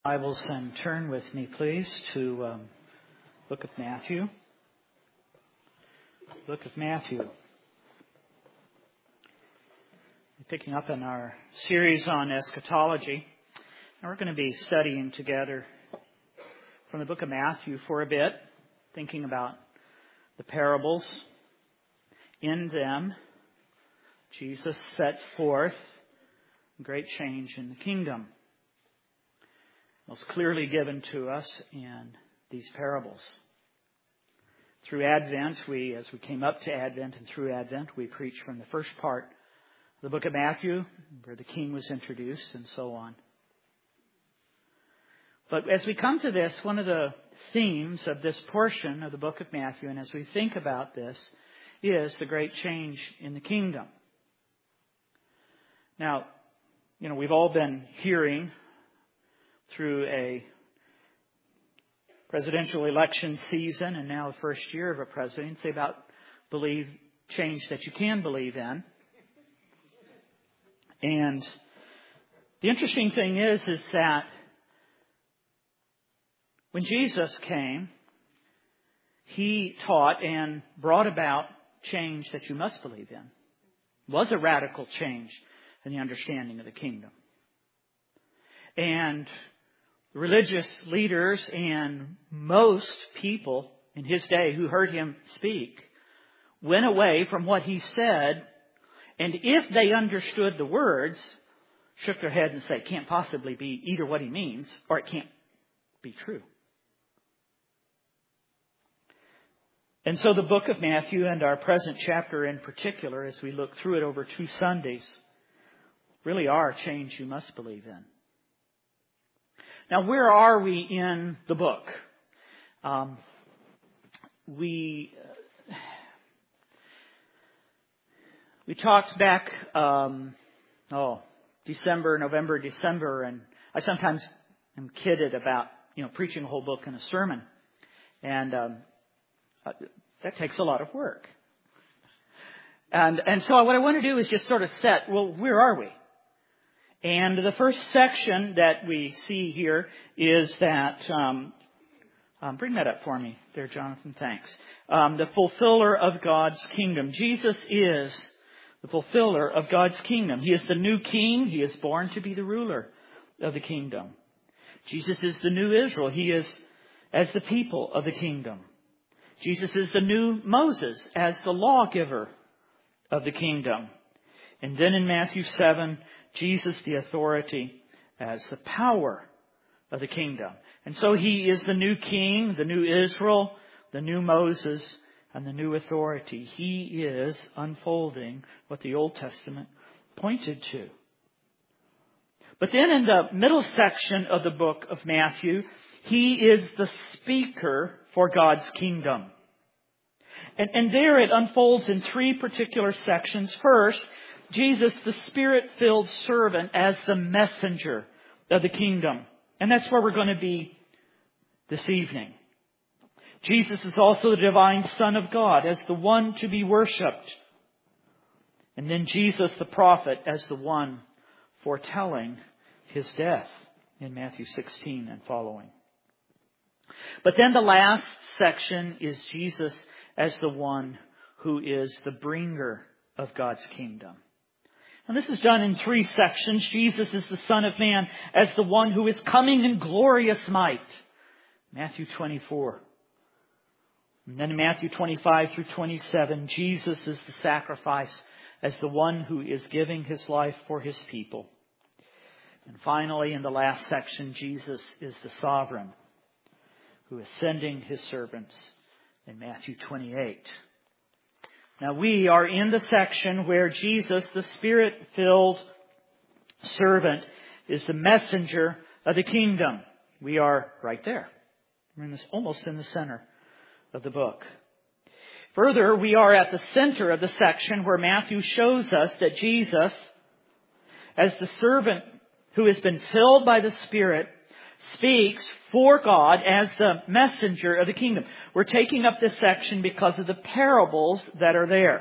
Bibles and turn with me, please, to Book of Matthew. Book of Matthew. Picking up in our series on eschatology. And we're going to be studying together from the Book of Matthew for a bit, thinking about the parables. In them, Jesus set forth great change in the kingdom, most clearly given to us in these parables. Through Advent, as we came up to Advent and through Advent, we preached from the first part of the book of Matthew, where the King was introduced and so on. But as we come to this, one of the themes of this portion of the book of Matthew, and as we think about this, is the great change in the kingdom. Now, we've all been hearing through a presidential election season and now the first year of a presidency about change that you can believe in. And the interesting thing is that when Jesus came, He taught and brought about change that you must believe in. It was a radical change in the understanding of the kingdom. And religious leaders and most people in His day who heard Him speak went away from what He said, and if they understood the words, shook their head and said, it can't possibly be either what He means or it can't be true. And so the book of Matthew and our present chapter in particular, as we look through it over 2 Sundays, really are change you must believe in. Now, where are we in the book? We talked back, November, December, and I sometimes am kidded about, preaching a whole book in a sermon. And that takes a lot of work. And so what I want to do is just sort of where are we? And the first section that we see here is that, bring that up for me there, Jonathan, thanks. The fulfiller of God's kingdom. Jesus is the fulfiller of God's kingdom. He is the new king. He is born to be the ruler of the kingdom. Jesus is the new Israel. He is as the people of the kingdom. Jesus is the new Moses as the lawgiver of the kingdom. And then in Matthew 7, Jesus the authority as the power of the kingdom. And so He is the new king, the new Israel, the new Moses, and the new authority. He is unfolding what the Old Testament pointed to. But then in the middle section of the book of Matthew, He is the speaker for God's kingdom. And there it unfolds in 3 particular sections. First, Jesus, the Spirit-filled servant, as the messenger of the kingdom. And that's where we're going to be this evening. Jesus is also the divine Son of God, as the one to be worshipped. And then Jesus, the prophet, as the one foretelling His death in Matthew 16 and following. But then the last section is Jesus as the one who is the bringer of God's kingdom. And this is done in 3 sections. Jesus is the Son of Man as the one who is coming in glorious might. Matthew 24. And then in Matthew 25 through 27, Jesus is the sacrifice as the one who is giving His life for His people. And finally, in the last section, Jesus is the sovereign who is sending His servants in Matthew 28. Now we are in the section where Jesus, the Spirit-filled servant, is the messenger of the kingdom. We are right there. We're almost in the center of the book. Further, we are at the center of the section where Matthew shows us that Jesus, as the servant who has been filled by the Spirit, speaks for God as the messenger of the kingdom. We're taking up this section because of the parables that are there.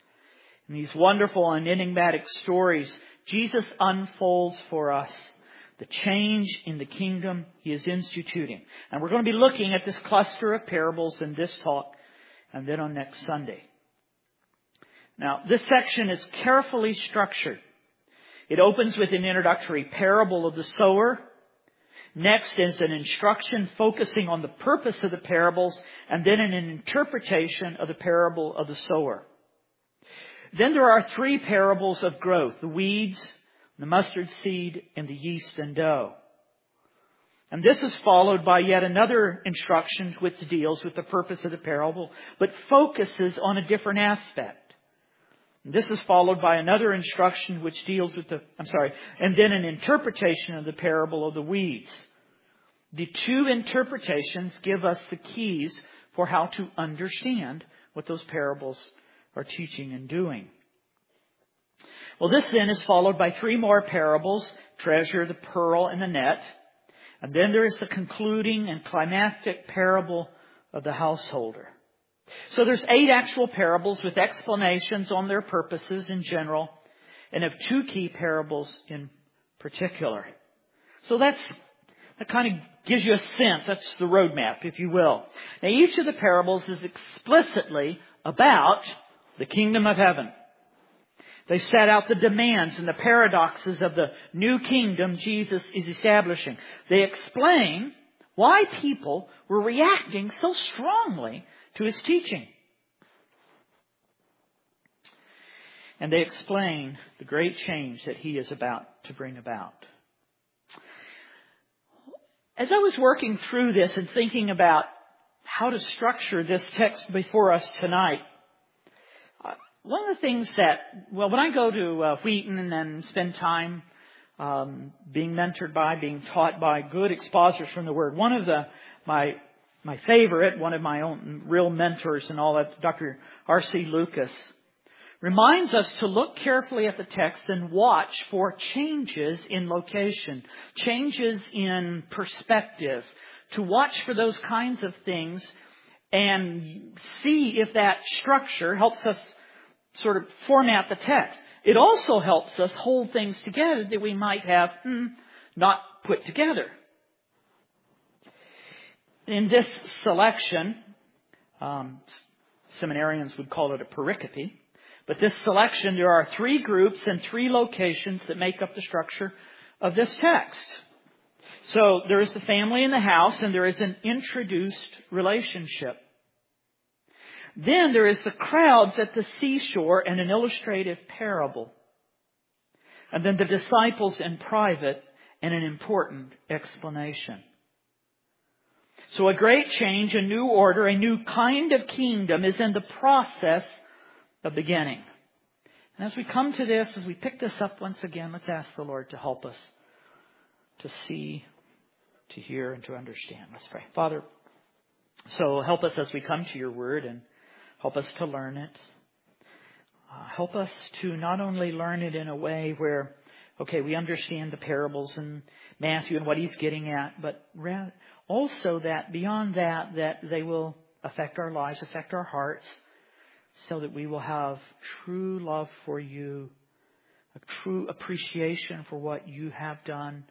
In these wonderful and enigmatic stories, Jesus unfolds for us the change in the kingdom He is instituting. And we're going to be looking at this cluster of parables in this talk and then on next Sunday. Now, this section is carefully structured. It opens with an introductory parable of the sower. Next is an instruction focusing on the purpose of the parables, and then an interpretation of the parable of the sower. Then there are 3 parables of growth: the weeds, the mustard seed, and the yeast and dough. And this is followed by yet another instruction which deals with the purpose of the parable, but focuses on a different aspect. And this is followed by another instruction which deals with and then an interpretation of the parable of the weeds. The 2 interpretations give us the keys for how to understand what those parables are teaching and doing. Well, this then is followed by 3 more parables: treasure, the pearl, and the net. And then there is the concluding and climactic parable of the householder. So there's 8 actual parables with explanations on their purposes in general, and of 2 key parables in particular. So that kind of gives you a sense. That's the roadmap, if you will. Now, each of the parables is explicitly about the kingdom of heaven. They set out the demands and the paradoxes of the new kingdom Jesus is establishing. They explain why people were reacting so strongly to His teaching. And they explain the great change that He is about to bring about. As I was working through this and thinking about how to structure this text before us tonight, one of the things when I go to Wheaton and spend time being mentored by, being taught by good expositors from the Word, one of my favorite, one of my own real mentors and all that, Dr. R.C. Lucas, reminds us to look carefully at the text and watch for changes in location, changes in perspective, to watch for those kinds of things and see if that structure helps us sort of format the text. It also helps us hold things together that we might have not put together. In this selection, seminarians would call it a pericope. But this selection, there are 3 groups and 3 locations that make up the structure of this text. So there is the family in the house, and there is an introduced relationship. Then there is the crowds at the seashore and an illustrative parable. And then the disciples in private and an important explanation. So a great change, a new order, a new kind of kingdom is in the process of beginning. And as we come to this, as we pick this up once again, let's ask the Lord to help us to see, to hear, and to understand. Let's pray. Father, so help us as we come to Your Word, and help us to learn it. Help us to not only learn it in a way where, we understand the parables and Matthew and what he's getting at, but also that beyond that they will affect our lives, affect our hearts, so that we will have true love for You, a true appreciation for what You have done,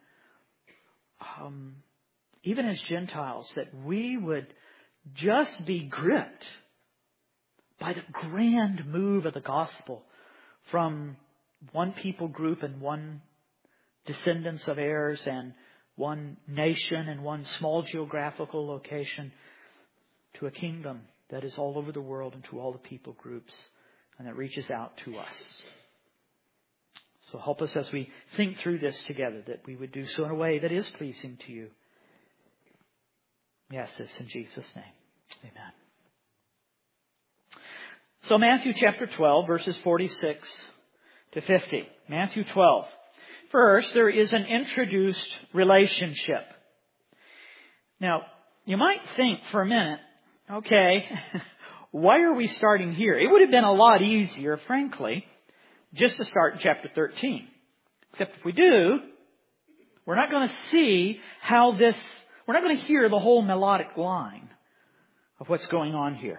even as Gentiles, that we would just be gripped by the grand move of the gospel from one people group and one descendants of heirs and one nation and one small geographical location to a kingdom that is all over the world and to all the people groups and that reaches out to us. So help us as we think through this together, that we would do so in a way that is pleasing to You. We ask this in Jesus' name. Amen. So Matthew chapter 12, verses 46 to 50. Matthew 12. First, there is an introduced relationship. Now, you might think for a minute, why are we starting here? It would have been a lot easier, frankly, just to start in chapter 13. Except if we do, we're not going to see we're not going to hear the whole melodic line of what's going on here.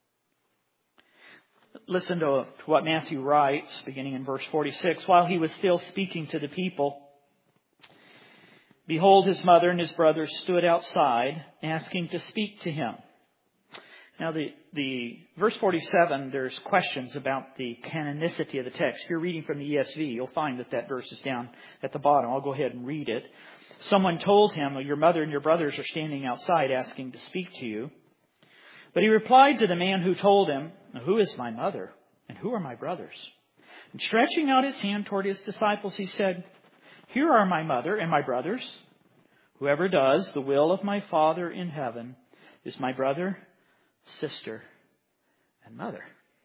Listen to what Matthew writes, beginning in verse 46. While he was still speaking to the people, Behold, his mother and his brothers stood outside, asking to speak to him. Now, the verse 47, there's questions about the canonicity of the text. If you're reading from the ESV, you'll find that verse is down at the bottom. I'll go ahead and read it. Someone told him, your mother and your brothers are standing outside asking to speak to you. But he replied to the man who told him, who is my mother and who are my brothers? And stretching out his hand toward his disciples, he said, here are my mother and my brothers. Whoever does the will of my Father in heaven is my brother, sister, and mother.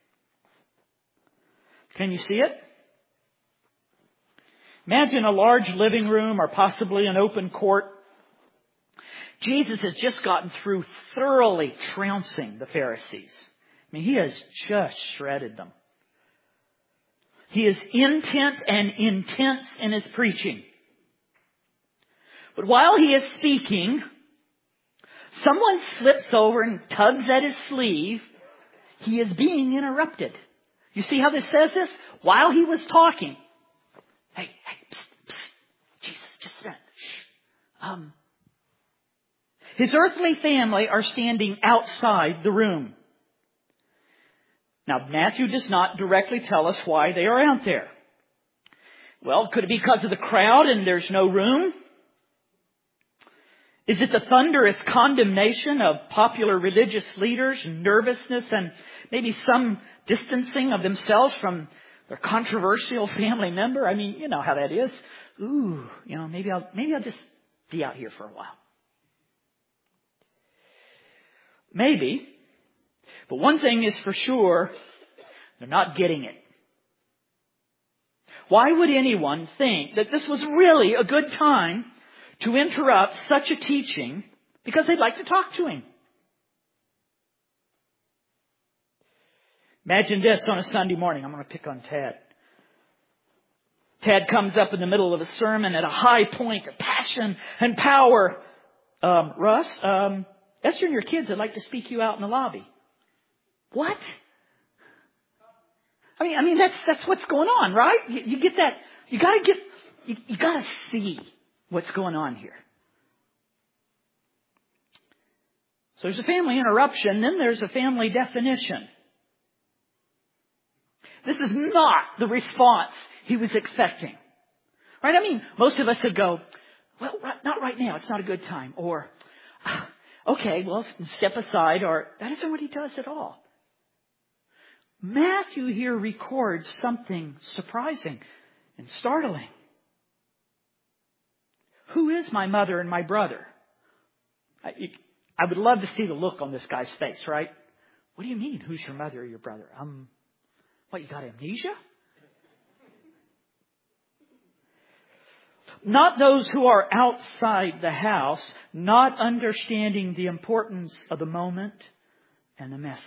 Can you see it? Imagine a large living room or possibly an open court. Jesus has just gotten through thoroughly trouncing the Pharisees. I mean, he has just shredded them. He is intent and intense in his preaching. But while he is speaking, someone slips over and tugs at his sleeve. He is being interrupted. You see how this says this? While he was talking. Hey, psst, psst. Jesus, just sit down. His earthly family are standing outside the room. Now, Matthew does not directly tell us why they are out there. Well, could it be because of the crowd and there's no room? Is it the thunderous condemnation of popular religious leaders, nervousness, and maybe some distancing of themselves from their controversial family member? I mean, you know how that is. Maybe I'll just be out here for a while. Maybe. But one thing is for sure, they're not getting it. Why would anyone think that this was really a good time to interrupt such a teaching because they'd like to talk to him? Imagine this on a Sunday morning. I'm going to pick on Tad. Tad comes up in the middle of a sermon at a high point of passion and power. Russ, Esther and your kids would like to speak you out in the lobby. What? I mean that's what's going on, right? You get that. You gotta see what's going on here. So there's a family interruption, then there's a family definition. This is not the response he was expecting. Right? I mean, most of us would go, well, not right now. It's not a good time. Or, okay, well, step aside. Or, that isn't what he does at all. Matthew here records something surprising and startling. Who is my mother and my brother? I would love to see the look on this guy's face, right? What do you mean, who's your mother or your brother? What, you got amnesia? Not those who are outside the house, not understanding the importance of the moment and the message.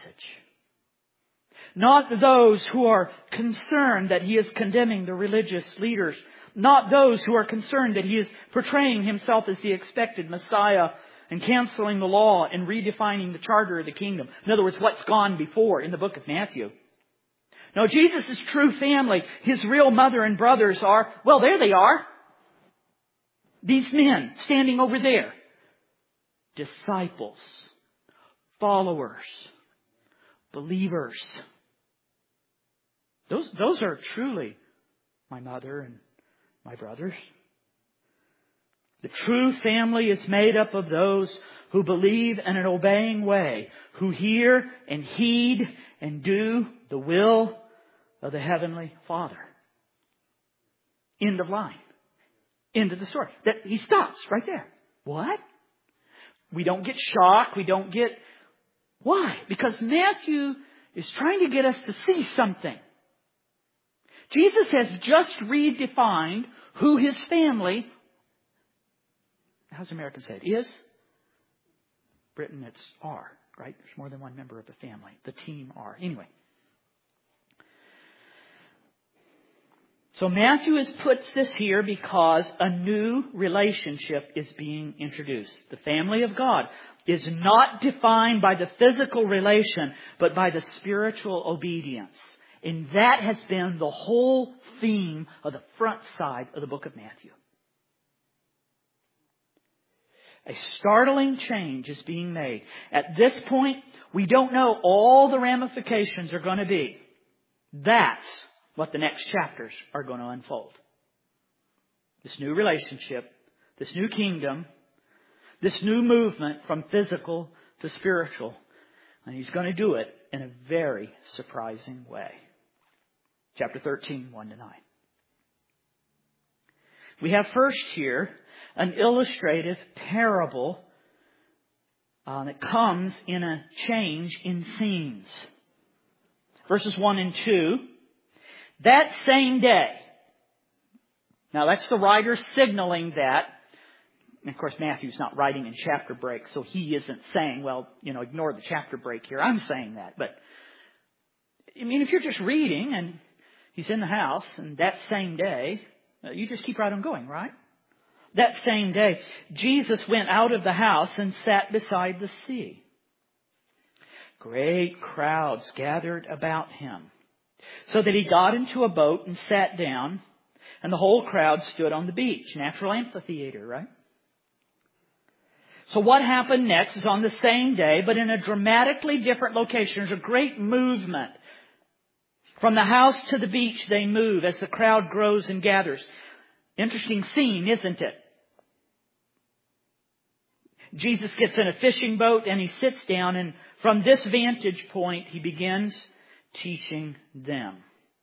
Not those who are concerned that he is condemning the religious leaders. Not those who are concerned that he is portraying himself as the expected Messiah and canceling the law and redefining the charter of the kingdom. In other words, what's gone before in the book of Matthew. No, Jesus' true family, his real mother and brothers are, well, there they are. These men standing over there. Disciples, followers, believers. Those are truly my mother and my brothers. The true family is made up of those who believe in an obeying way, who hear and heed and do the will of the Heavenly Father. End of line. End of the story. That he stops right there. What? We don't get shocked. We don't get... Why? Because Matthew is trying to get us to see something. Jesus has just redefined who his family, how's Americans say it, is? Britain, it's are, right? There's more than one member of the family. The team are. Anyway. So Matthew puts this here because a new relationship is being introduced. The family of God is not defined by the physical relation, but by the spiritual obedience. And that has been the whole theme of the front side of the book of Matthew. A startling change is being made. At this point, we don't know all the ramifications are going to be. That's what the next chapters are going to unfold. This new relationship, this new kingdom, this new movement from physical to spiritual. And He's going to do it in a very surprising way. Chapter 13, 1-9. We have first here an illustrative parable that comes in a change in scenes. Verses 1 and 2. That same day. Now that's the writer signaling that. And of course Matthew's not writing in chapter breaks, so he isn't saying, well, ignore the chapter break here. I'm saying that. But, if you're just reading and He's in the house and that same day, you just keep right on going, right? That same day, Jesus went out of the house and sat beside the sea. Great crowds gathered about Him, so that He got into a boat and sat down, and the whole crowd stood on the beach. Natural amphitheater, right? So what happened next is on the same day, but in a dramatically different location. There's a great movement. From the house to the beach they move as the crowd grows and gathers. Interesting scene, isn't it? Jesus gets in a fishing boat and He sits down, and from this vantage point He begins teaching them.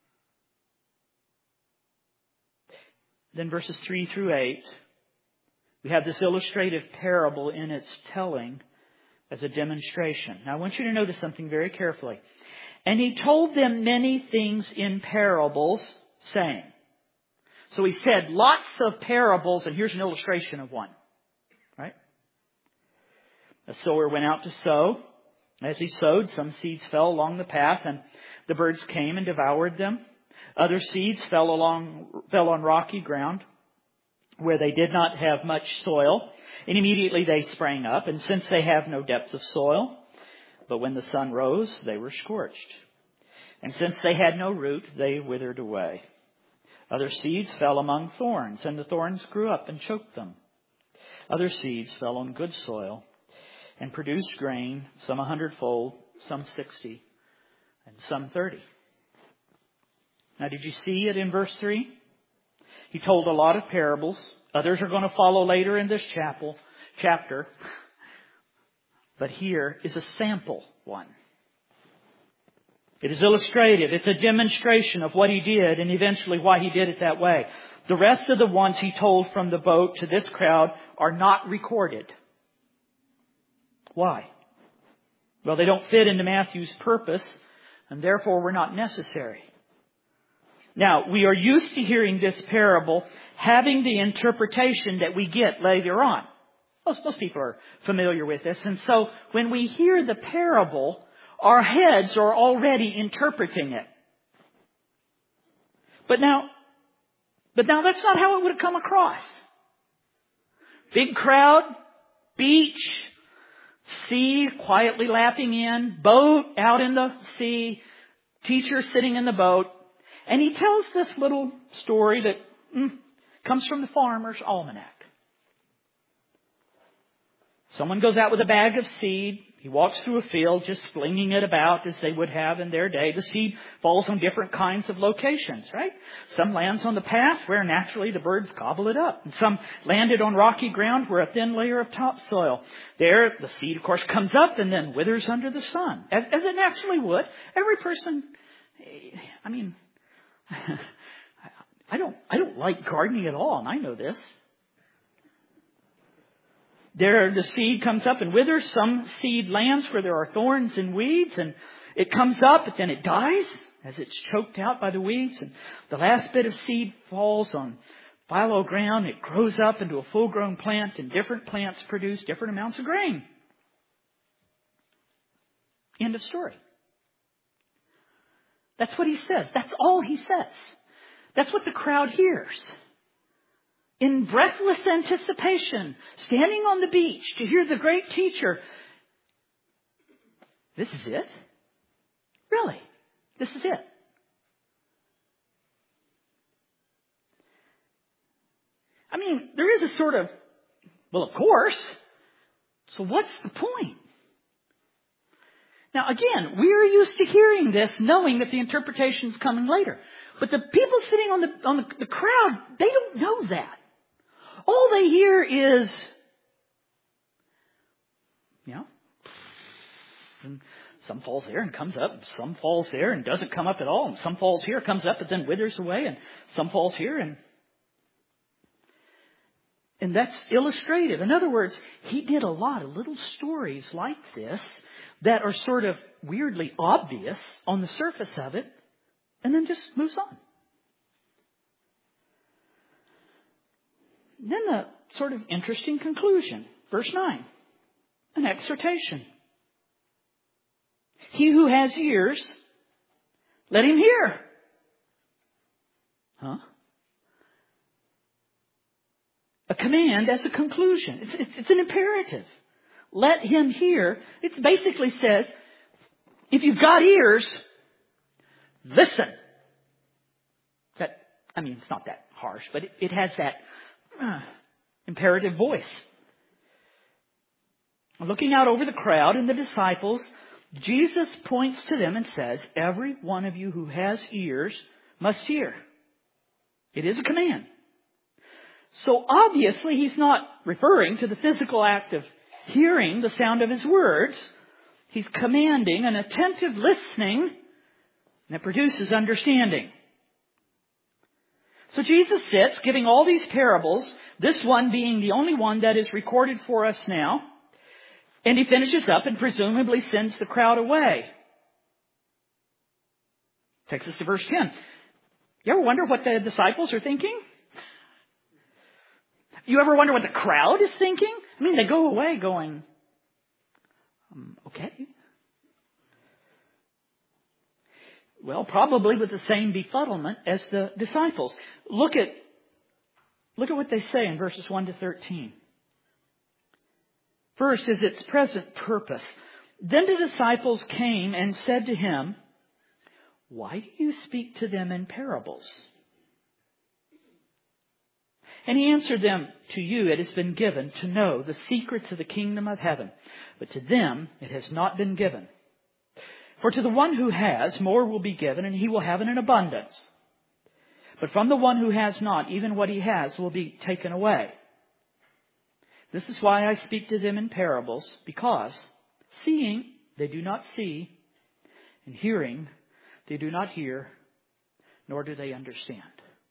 Then verses 3 through 8, we have this illustrative parable in its telling as a demonstration. Now I want you to notice something very carefully. And He told them many things in parables, saying. So He said lots of parables, and here's an illustration of one. Right? A sower went out to sow. As he sowed, some seeds fell along the path, and the birds came and devoured them. Other seeds fell on rocky ground, where they did not have much soil, and immediately they sprang up, and since they have no depth of soil, but when the sun rose, they were scorched. And since they had no root, they withered away. Other seeds fell among thorns, and the thorns grew up and choked them. Other seeds fell on good soil and produced grain, some 100-fold, some 60, and some 30. Now, did you see it in verse 3? He told a lot of parables. Others are going to follow later in this chapter. But here is a sample one. It is illustrative. It's a demonstration of what He did and eventually why He did it that way. The rest of the ones He told from the boat to this crowd are not recorded. Why? Well, they don't fit into Matthew's purpose, and therefore were not necessary. Now, we are used to hearing this parable having the interpretation that we get later on. Most people are familiar with this. And so when we hear the parable, our heads are already interpreting it. But now that's not how it would have come across. Big crowd, beach, sea quietly lapping in, boat out in the sea, teacher sitting in the boat. And he tells this little story that comes from the Farmer's Almanac. Someone goes out with a bag of seed. He walks through a field just flinging it about as they would have in their day. The seed falls on different kinds of locations, right? Some lands on the path where naturally the birds gobble it up. And some landed on rocky ground where a thin layer of topsoil. There, the seed, of course, comes up and then withers under the sun, as it naturally would. Every person, I don't like gardening at all, and I know this. There, the seed comes up and withers. Some seed lands where there are thorns and weeds, and it comes up, but then it dies as it's choked out by the weeds. And the last bit of seed falls on fallow ground. It grows up into a full-grown plant, and different plants produce different amounts of grain. End of story. That's what he says. That's all he says. That's what the crowd hears. In breathless anticipation, standing on the beach to hear the great teacher. This is it? Really? This is it? There is a sort of, well, of course, So what's the point? Now again, we're used to hearing this, knowing that the interpretation is coming later. But the people sitting on the crowd, they don't know that. All they hear is, some falls there and comes up, some falls there and doesn't come up at all, and some falls here, comes up, but then withers away, and some falls here, and that's illustrative. In other words, he did a lot of little stories like this that are sort of weirdly obvious on the surface of it, and then just moves on. Then the sort of interesting conclusion. Verse 9. An exhortation. He who has ears, let him hear. A command as a conclusion. It's an imperative. Let him hear. It basically says, if you've got ears, listen. It's not that harsh, but it has that imperative voice. Looking out over the crowd and the disciples, Jesus points to them and says, every one of you who has ears must hear. It is a command. So obviously he's not referring to the physical act of hearing the sound of his words. He's commanding an attentive listening that produces understanding. So Jesus sits giving all these parables, this one being the only one that is recorded for us now. And he finishes up and presumably sends the crowd away. Takes us to verse 10. You ever wonder what the disciples are thinking? You ever wonder what the crowd is thinking? They go away going, okay. Well, probably with the same befuddlement as the disciples. Look at what they say in verses 1 to 13. First is its present purpose. Then the disciples came and said to him, why do you speak to them in parables? And he answered them, to you it has been given to know the secrets of the kingdom of heaven, but to them it has not been given. For to the one who has, more will be given, and he will have it in abundance. But from the one who has not, even what he has will be taken away. This is why I speak to them in parables, because seeing they do not see, and hearing they do not hear, nor do they understand.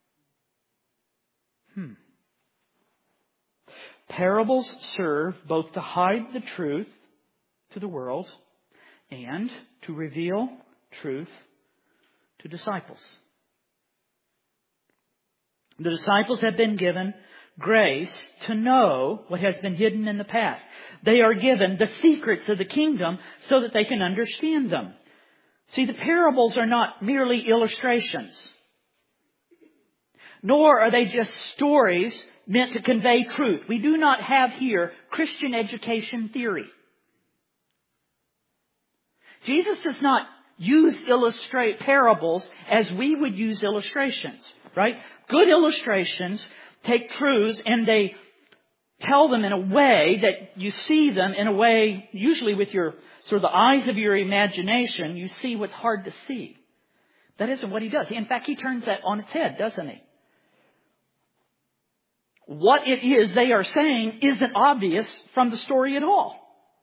Parables serve both to hide the truth to the world and to reveal truth to disciples. The disciples have been given grace to know what has been hidden in the past. They are given the secrets of the kingdom so that they can understand them. See, the parables are not merely illustrations, nor are they just stories meant to convey truth. We do not have here Christian education theory. Jesus does not use parables as we would use illustrations, right? Good illustrations take truths and they tell them in a way that you see them in a way, usually with your sort of the eyes of your imagination, you see what's hard to see. That isn't what he does. In fact, he turns that on its head, doesn't he? What it is they are saying isn't obvious from the story at all.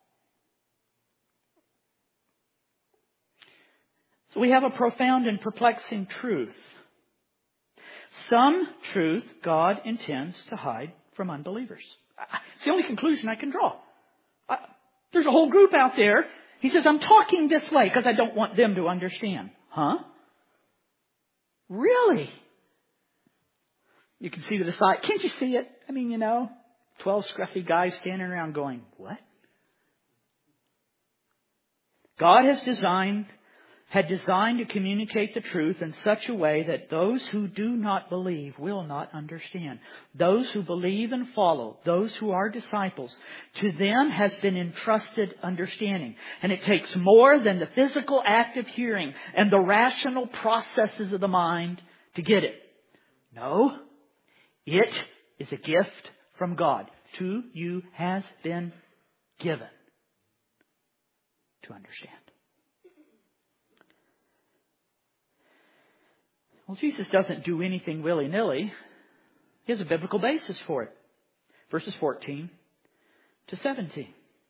So we have a profound and perplexing truth. Some truth God intends to hide from unbelievers. It's the only conclusion I can draw. There's a whole group out there. He says, I'm talking this way because I don't want them to understand. Huh? Really? You can see the disciples. Can't you see it? 12 scruffy guys standing around going, what? God had designed to communicate the truth in such a way that those who do not believe will not understand. Those who believe and follow, those who are disciples, to them has been entrusted understanding. And it takes more than the physical act of hearing and the rational processes of the mind to get it. No, it is a gift from God. To you has been given to understand. Well, Jesus doesn't do anything willy-nilly. He has a biblical basis for it. Verses 14 to 17.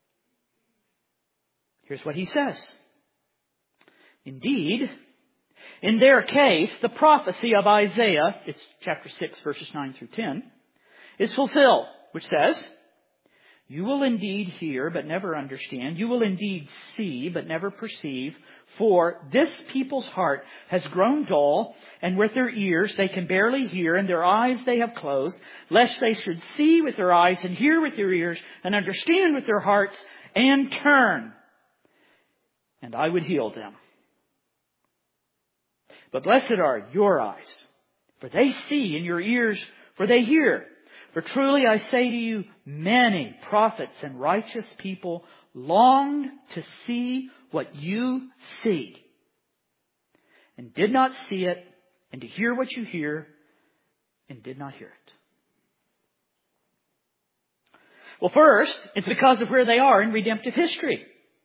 Here's what he says. Indeed, in their case, the prophecy of Isaiah, it's chapter 6, verses 9 through 10, is fulfilled, which says, you will indeed hear, but never understand. You will indeed see, but never perceive. For this people's heart has grown dull, and with their ears they can barely hear, and their eyes they have closed, lest they should see with their eyes, and hear with their ears, and understand with their hearts, and turn, and I would heal them. But blessed are your eyes, for they see, and your ears, for they hear. For truly I say to you, many prophets and righteous people longed to see what you see, and did not see it, and to hear what you hear, and did not hear it. Well, first, it's because of where they are in redemptive history.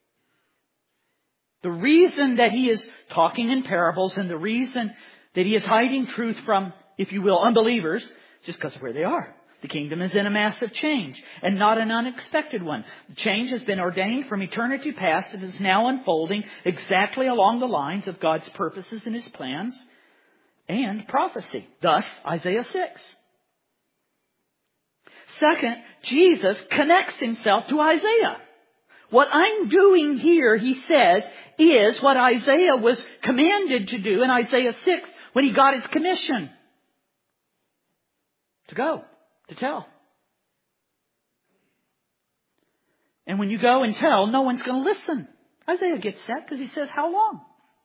The reason that he is talking in parables and the reason that he is hiding truth from, if you will, unbelievers, just because of where they are. The kingdom is in a massive change, and not an unexpected one. The change has been ordained from eternity past. It is now unfolding exactly along the lines of God's purposes and His plans and prophecy. Thus, Isaiah 6. Second, Jesus connects Himself to Isaiah. What I'm doing here, he says, is what Isaiah was commanded to do in Isaiah 6 when he got his commission. To go. To tell. And when you go and tell, no one's going to listen. Isaiah gets that because he says, how long?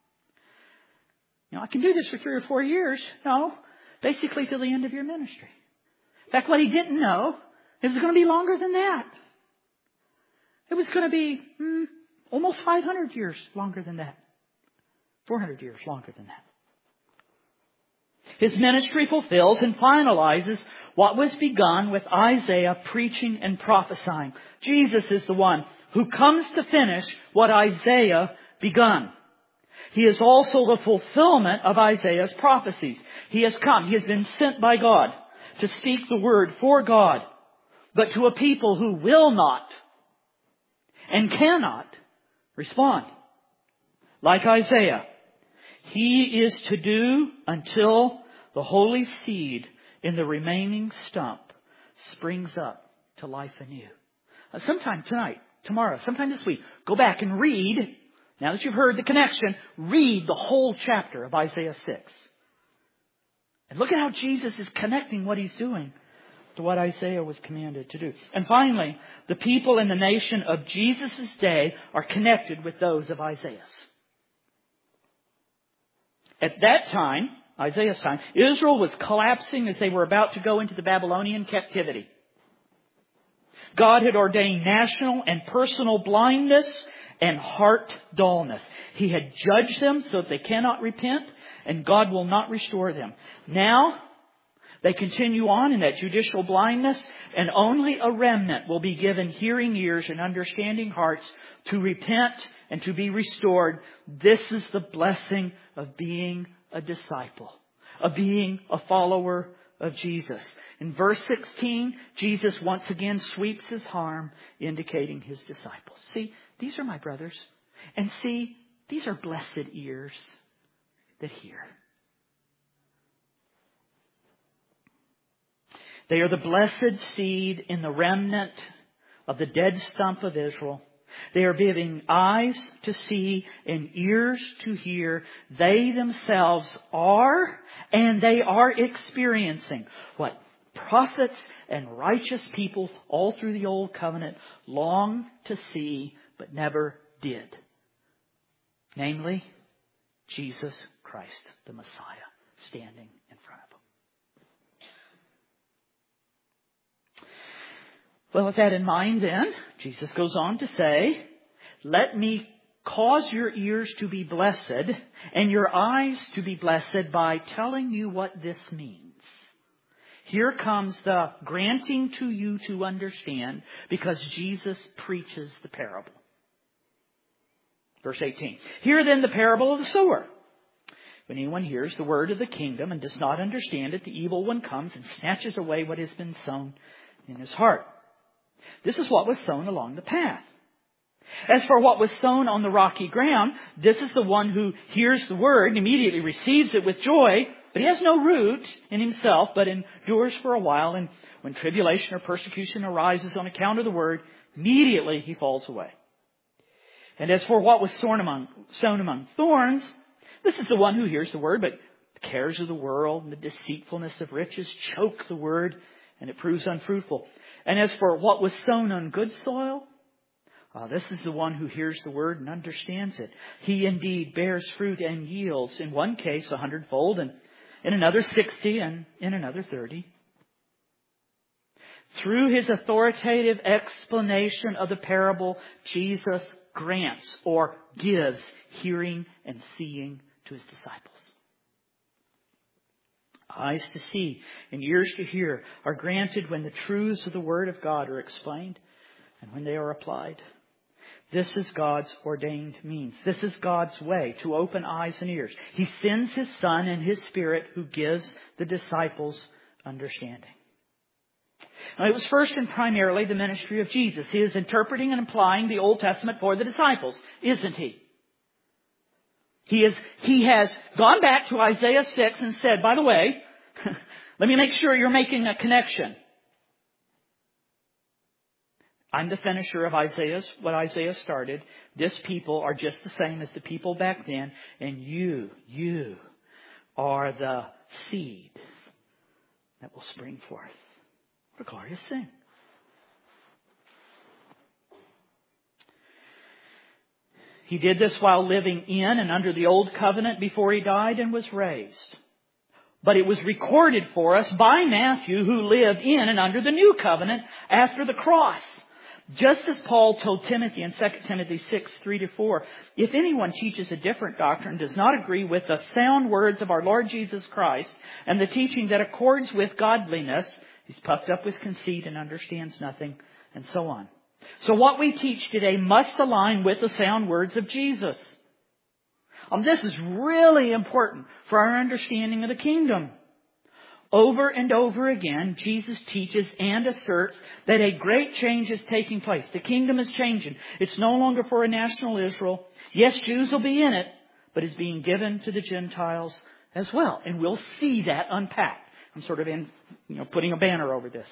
I can do this for 3 or 4 years. No, basically till the end of your ministry. In fact, what he didn't know is it's going to be longer than that. It was going to be almost 500 years longer than that. 400 years longer than that. His ministry fulfills and finalizes what was begun with Isaiah preaching and prophesying. Jesus is the one who comes to finish what Isaiah begun. He is also the fulfillment of Isaiah's prophecies. He has come. He has been sent by God to speak the word for God, but to a people who will not and cannot respond. Like Isaiah, he is to do until the holy seed in the remaining stump springs up to life anew. Sometime tonight, tomorrow, sometime this week, go back and read, now that you've heard the connection, read the whole chapter of Isaiah 6. And look at how Jesus is connecting what He's doing to what Isaiah was commanded to do. And finally, the people in the nation of Jesus' day are connected with those of Isaiah's. At that time, Isaiah's time, Israel was collapsing as they were about to go into the Babylonian captivity. God had ordained national and personal blindness and heart dullness. He had judged them so that they cannot repent, and God will not restore them. Now, they continue on in that judicial blindness, and only a remnant will be given hearing ears and understanding hearts to repent and to be restored. This is the blessing of being a disciple, of being a follower of Jesus. In verse 16, Jesus once again sweeps His arm, indicating His disciples. See, these are my brothers. And see, these are blessed ears that hear. They are the blessed seed in the remnant of the dead stump of Israel. They are giving eyes to see and ears to hear. They themselves are, and they are experiencing what prophets and righteous people all through the Old Covenant long to see but never did. Namely, Jesus Christ, the Messiah, standing in front of them. Well, with that in mind then, Jesus goes on to say, let me cause your ears to be blessed and your eyes to be blessed by telling you what this means. Here comes the granting to you to understand, because Jesus preaches the parable. Verse 18. Hear then the parable of the sower. When anyone hears the word of the kingdom and does not understand it, the evil one comes and snatches away what has been sown in his heart. This is what was sown along the path. As for what was sown on the rocky ground, this is the one who hears the word and immediately receives it with joy, but he has no root in himself, but endures for a while. And when tribulation or persecution arises on account of the word, immediately he falls away. And as for what was sown among thorns, this is the one who hears the word, but the cares of the world and the deceitfulness of riches choke the word, and it proves unfruitful. And as for what was sown on good soil, this is the one who hears the word and understands it. He indeed bears fruit and yields, in one case 100-fold, and in another 60, and in another 30. Through his authoritative explanation of the parable, Jesus grants or gives hearing and seeing to his disciples. Eyes to see and ears to hear are granted when the truths of the Word of God are explained and when they are applied. This is God's ordained means. This is God's way to open eyes and ears. He sends His Son and His Spirit who gives the disciples understanding. Now, it was first and primarily the ministry of Jesus. He is interpreting and applying the Old Testament for the disciples, isn't he? He has gone back to Isaiah 6 and said, by the way, let me make sure you're making a connection. I'm the finisher of what Isaiah started. This people are just the same as the people back then. And you are the seed that will spring forth. What a glorious thing. He did this while living in and under the old covenant before He died and was raised. But it was recorded for us by Matthew, who lived in and under the new covenant after the cross. Just as Paul told Timothy in 2 Timothy 6, 3-4, if anyone teaches a different doctrine, does not agree with the sound words of our Lord Jesus Christ and the teaching that accords with godliness, he's puffed up with conceit and understands nothing, and so on. So what we teach today must align with the sound words of Jesus. This is really important for our understanding of the kingdom. Over and over again, Jesus teaches and asserts that a great change is taking place. The kingdom is changing. It's no longer for a national Israel. Yes, Jews will be in it, but it's being given to the Gentiles as well. And we'll see that unpacked. I'm sort of putting a banner over this.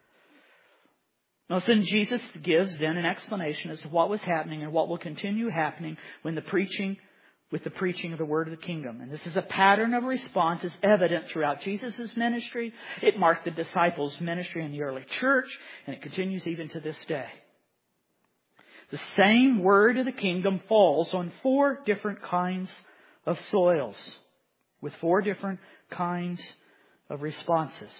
Now, then Jesus gives then an explanation as to what was happening and what will continue happening with the preaching of the word of the kingdom. And this is a pattern of response is evident throughout Jesus' ministry. It marked the disciples' ministry in the early church, and it continues even to this day. The same word of the kingdom falls on 4 different kinds of soils with 4 different kinds of responses.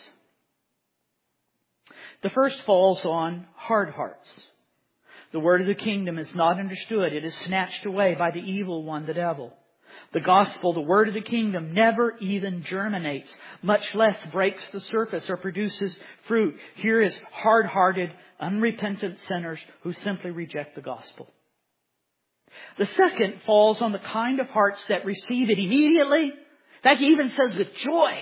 The first falls on hard hearts. The word of the kingdom is not understood. It is snatched away by the evil one, the devil. The gospel, the word of the kingdom, never even germinates, much less breaks the surface or produces fruit. Here is hard-hearted, unrepentant sinners who simply reject the gospel. The second falls on the kind of hearts that receive it immediately. In fact, he even says with joy.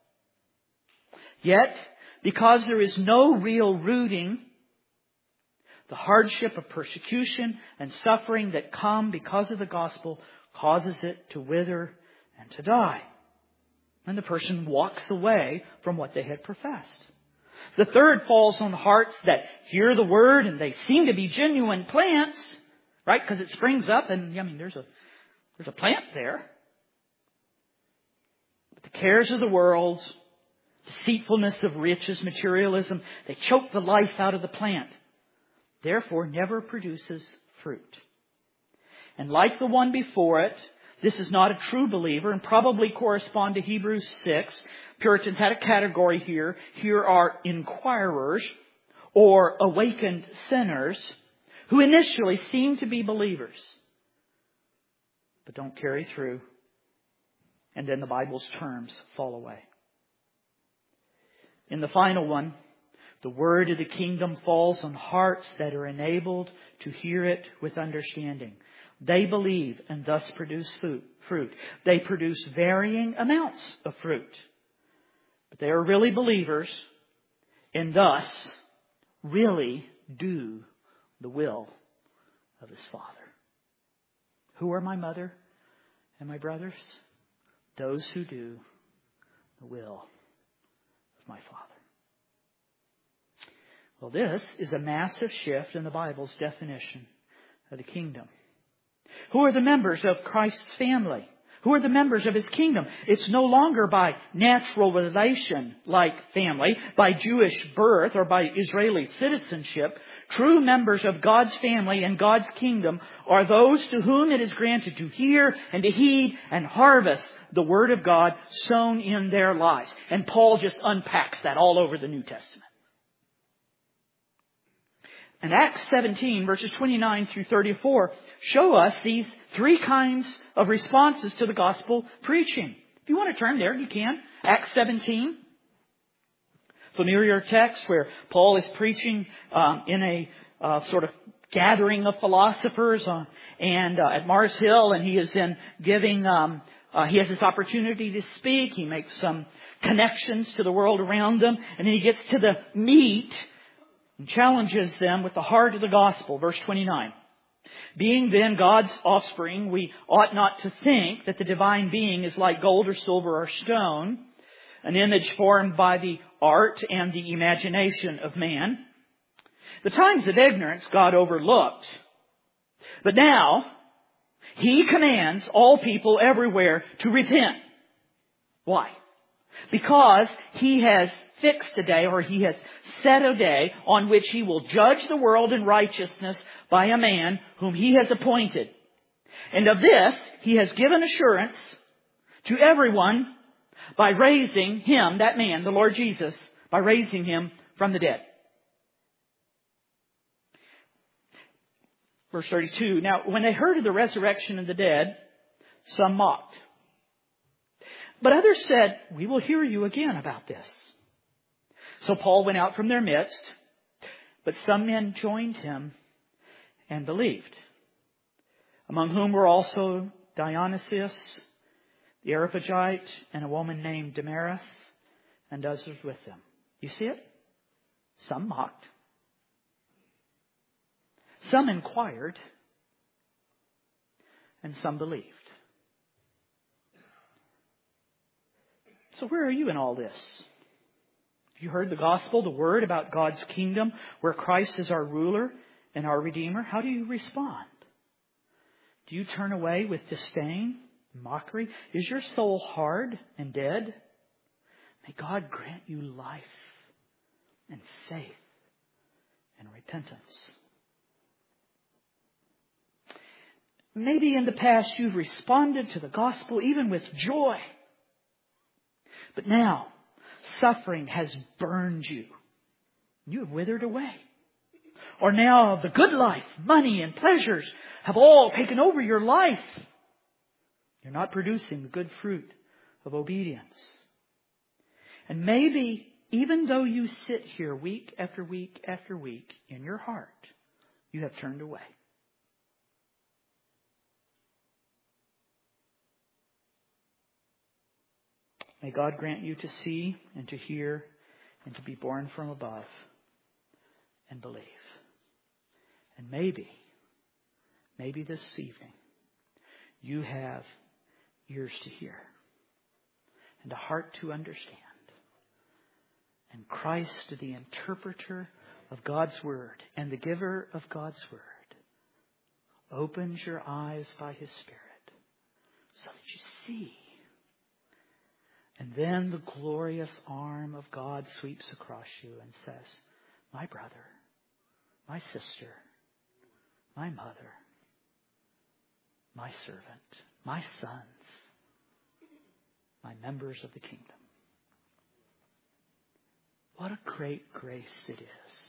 Yet, because there is no real rooting, the hardship of persecution and suffering that come because of the gospel causes it to wither and to die. And the person walks away from what they had professed. The third falls on the hearts that hear the word and they seem to be genuine plants, right? Because it springs up and, there's a plant there. But the cares of the world, deceitfulness of riches, materialism, they choke the life out of the plant. Therefore, never produces fruit. And like the one before it, this is not a true believer and probably correspond to Hebrews 6. Puritans had a category here. Here are inquirers or awakened sinners who initially seem to be believers, but don't carry through. And then the Bible's terms fall away. in the final one, the word of the kingdom falls on hearts that are enabled to hear it with understanding. They believe and thus produce fruit. They produce varying amounts of fruit. But they are really believers and thus really do the will of His Father. Who are my mother and my brothers? Those who do the will of my Father. Well, this is a massive shift in the Bible's definition of the kingdom. Who are the members of Christ's family? Who are the members of His kingdom? It's no longer by natural relation like family, by Jewish birth or by Israeli citizenship. True members of God's family and God's kingdom are those to whom it is granted to hear and to heed and harvest the Word of God sown in their lives. And Paul just unpacks that all over the New Testament. And Acts 17, verses 29 through 34, show us these three kinds of responses to the gospel preaching. If you want to turn there, you can. Acts 17. Familiar text where Paul is preaching in a sort of gathering of philosophers at Mars Hill, and he is then giving, he has this opportunity to speak. He makes some connections to the world around them, and then he gets to the meat and challenges them with the heart of the gospel. Verse 29. Being then God's offspring, we ought not to think that the divine being is like gold or silver or stone, an image formed by the art and the imagination of man. The times of ignorance God overlooked. But now, He commands all people everywhere to repent. Why? Because He has fixed a day, or He has set a day on which He will judge the world in righteousness by a man whom He has appointed. And of this He has given assurance to everyone by raising Him, that man, the Lord Jesus, by raising Him from the dead. Verse 32. Now, when they heard of the resurrection of the dead, some mocked. But others said, we will hear you again about this. So Paul went out from their midst, but some men joined him and believed, among whom were also Dionysius, the Areopagite, and a woman named Damaris, and others with them. You see it? Some mocked. Some inquired, and some believed. So where are you in all this? You heard the gospel, the word about God's kingdom, where Christ is our ruler and our Redeemer. How do you respond? Do you turn away with disdain, mockery? Is your soul hard and dead? May God grant you life and faith and repentance. Maybe in the past you've responded to the gospel even with joy. But now, suffering has burned you. You have withered away. Or now the good life, money and pleasures have all taken over your life. You're not producing the good fruit of obedience. And maybe even though you sit here week after week after week, in your heart, you have turned away. May God grant you to see and to hear and to be born from above and believe. And maybe this evening you have ears to hear and a heart to understand. And Christ, the interpreter of God's Word and the giver of God's Word, opens your eyes by His Spirit so that you see. And then the glorious arm of God sweeps across you and says, my brother, my sister, my mother, my servant, my sons, my members of the kingdom. What a great grace it is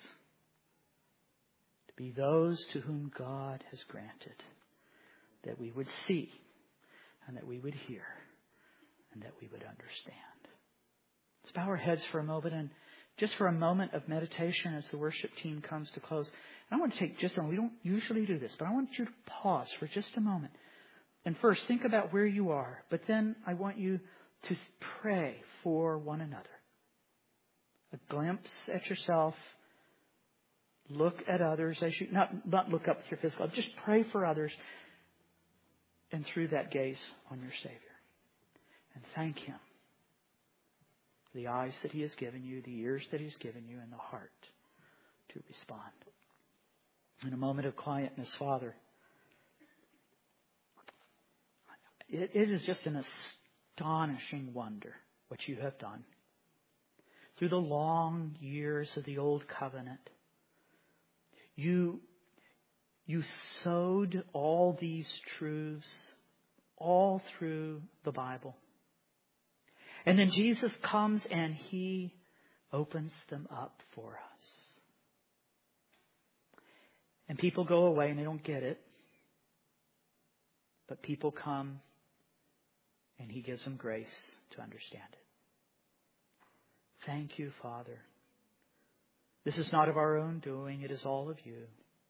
to be those to whom God has granted that we would see and that we would hear and that we would understand. Let's bow our heads for a moment and just for a moment of meditation as the worship team comes to close. I want to take just a moment. We don't usually do this, but I want you to pause for just a moment. And first, think about where you are. But then I want you to pray for one another. A glimpse at yourself. Look at others as you, not look up with your physical. Just pray for others. And through that, gaze on your Savior. And thank Him. The eyes that He has given you, the ears that He's given you, and the heart to respond. In a moment of quietness, Father, it is just an astonishing wonder what you have done. Through the long years of the Old Covenant, you sowed all these truths all through the Bible. And then Jesus comes and He opens them up for us. And people go away and they don't get it. But people come and He gives them grace to understand it. Thank you, Father. This is not of our own doing. It is all of you.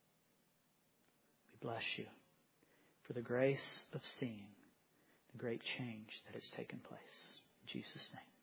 We bless you for the grace of seeing the great change that has taken place. In Jesus' name.